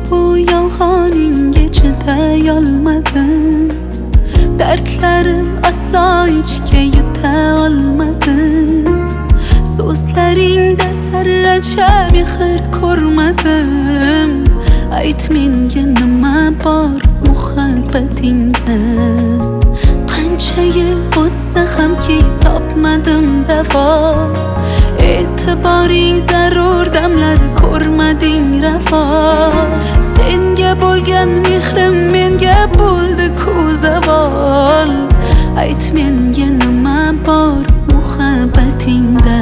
bu yolg'oning ichida yolmadim. Dardlarim aslo ichga yuta olmadim. So'zlaringda zarracha mehr ko'rmadim. Ayt menga nima bor muhabbatingda. Qancha yil o'tsa hamki topmadim davo. E'tiboring zarur damlar ko'rmading ravo. Senga bo'lgan mehrim menga bo'ldi-ku zavol. Ayt menga nima bor muhabbatingda.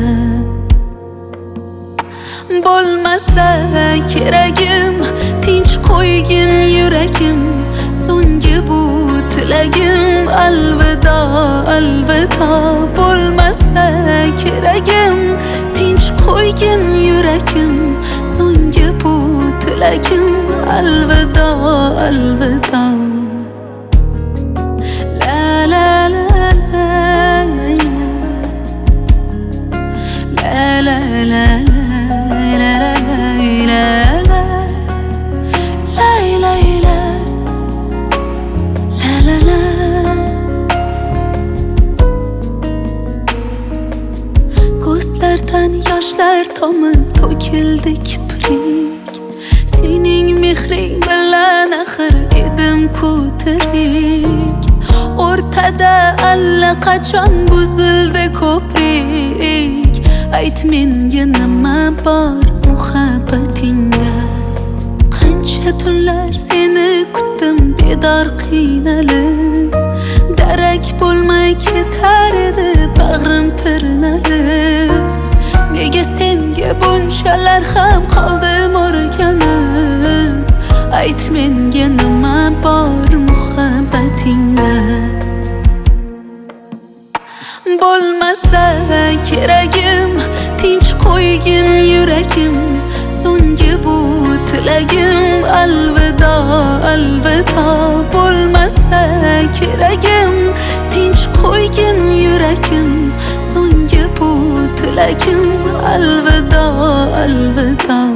Bo'lmasa keragim, tinch qo'ygin yuragim. So'nggi bu tilagim, alvido, alvido. Bo'lmasa keragim, tinch qo'ygin yuragim. So'nggi bu tilagim, alvido, alvido. La la la la la la la Ko'zlardan yoshlar tomib to'kildi kiprik. Sening mehring bilan axir edim-ku tirik. O'rtada allaqachon buzildi ko'prik. Ayt menga nima bor muhabbatingda. Qancha tunlar seni kutdim bedor qiynalib. Darak bo'lmay ketar edi bag'rim tirnalib. Nega senga bunchalar ham qoldim o'rganib. Ayt menga nima bor muhabbatingda. Bo'lmasa keragim, tinch qo'ygin yuragim. So'nggi bu tilagim, alvido, alvido. Bo'lmasa keragim, tinch qo'ygin yuragim. So'nggi bu tilagim, alvido, alvido.